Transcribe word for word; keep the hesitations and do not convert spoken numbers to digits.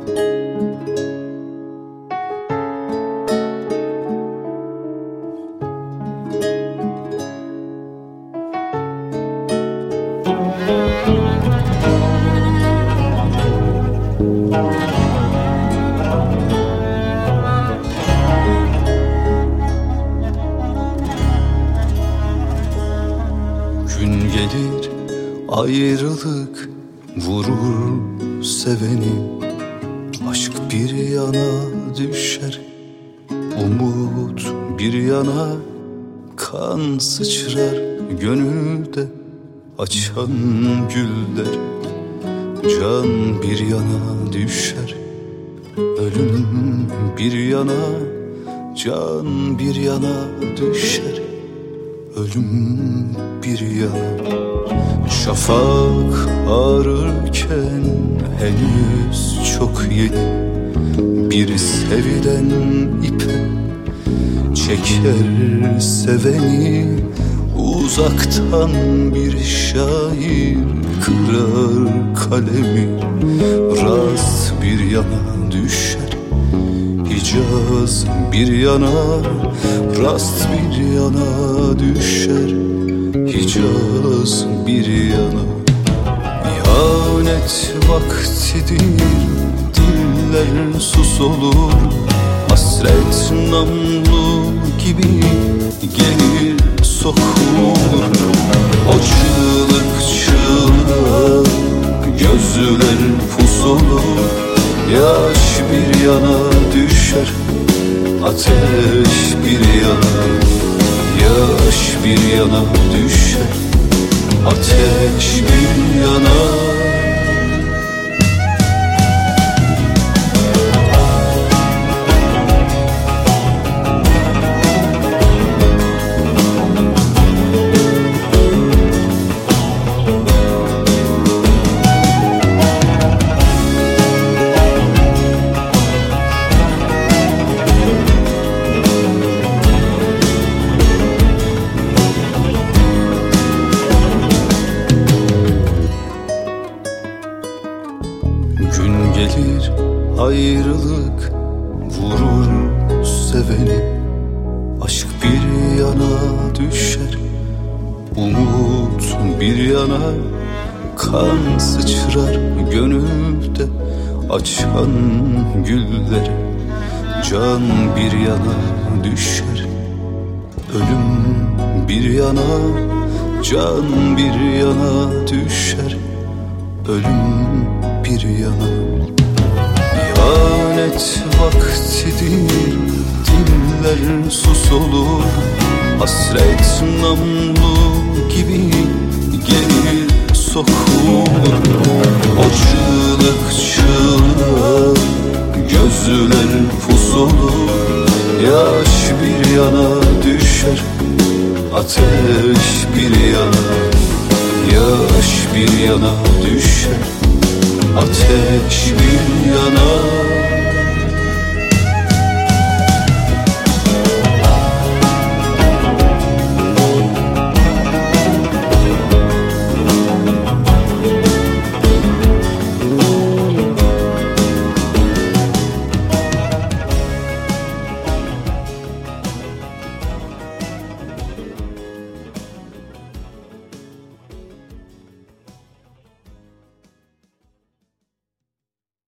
Gün gelir ayrılık vurur seveni, aşk bir yana düşer, umut bir yana, kan sıçrar gönülde açan güller. Can bir yana düşer, ölüm bir yana, can bir yana düşer, ölüm bir yana. Şafak ağarırken henüz çok yeni, bir seviden ipe çeker seveni. Uzaktan bir şair kırar kalemi, rast bir yana düşer, Hicaz bir yana, rast bir yana düşer, Hicaz bir yana. İhanet vaktidir, diller sus olur, hasret namlu gibi gelir sokulur. O çığlık çığlığa gözler pus olur, yaş bir yana düşer, ateş bir yana, yaş bir yana düşer, ateş bir yana. Gün gelir ayrılık vurur seveni, aşk bir yana düşer, umut bir yana, kan sıçrar gönülde açan güller. Can bir yana düşer, ölüm bir yana, can bir yana düşer, ölüm bir yana. İhanet vaktidir, diller sus olur, hasret namlu gibi gelir sokulur. O çığlık çığlığa gözler pus olur, yaş bir yana düşer, ateş bir yana, yaş bir yana düşer, ateş bir yana.